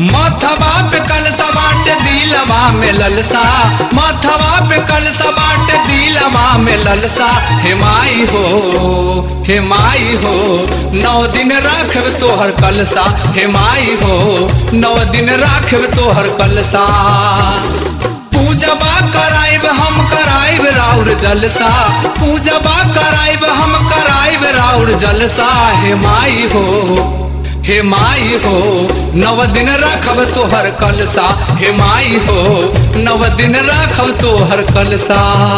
माथवा पे कलसा बाटे दिलवा में ललसा, माथवा पे कलसा बाटे दिलवा में ललसा। हे माई हो, हे माई हो, 9 दिन राखब तोहर कलसा। हे माई हो, 9 दिन राखब तोहर कलसा। पूजबा कराइब हम कराइब राउर जलसा, पूजबा कराइब हम कराइब राउर जलसा। हे माई हो, हे माई हो, 9 दिन राखब तोहर कलसा। हे माई हो, 9 दिन राखब तोहर कलसा।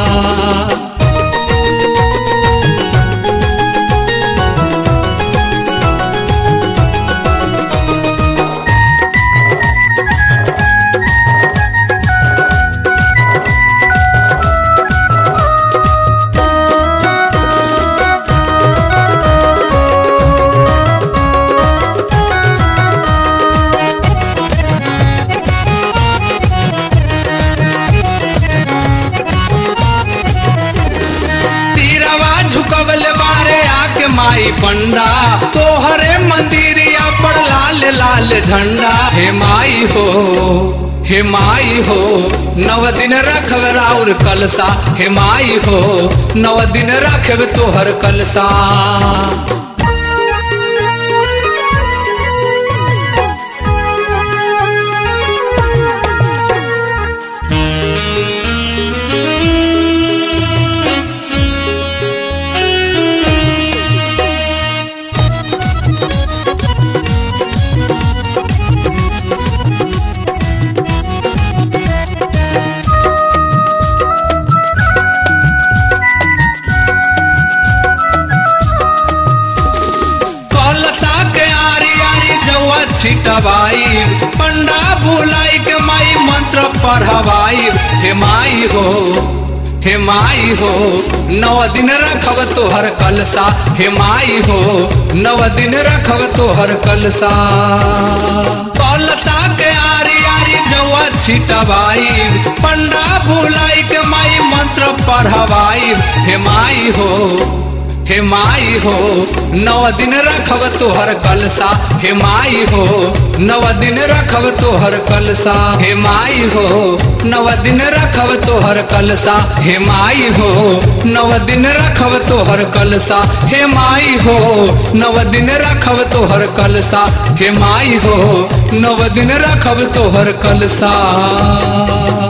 झुकवले बारे आके माई पंडा, तोहरे मंदिरिया पर लाल लाल झंडा। हे माई हो, हे माई हो, 9 दिन रखब राउर कलसा। हे माई हो, 9 दिन रखब तोहर कलसा। छिटवाई पंडा बुलाई के माई मंत्र पढ़वाई। हे माई हो, हे माई हो, 9 दिन रखब तोहर कलसा। हे माई हो, 9 दिन रखब तोहर कलसा। कलसा के आरी आरी जौआ छिटवाई पंडा बुलाई के माई मंत्र पढ़वाई। हे माई हो, हे माई हो, 9 दिन रखब तोहर कलसा। हे माई हो, 9 दिन रखब तोहर कलसा। हे माई हो, 9 दिन रखब तोहर कलसा। हे माई हो, 9 दिन रखब तोहर कलसा। हे माई हो, 9 दिन रखब तोहर कलसा। हे माई हो, 9 दिन रखब तोहर कलसा।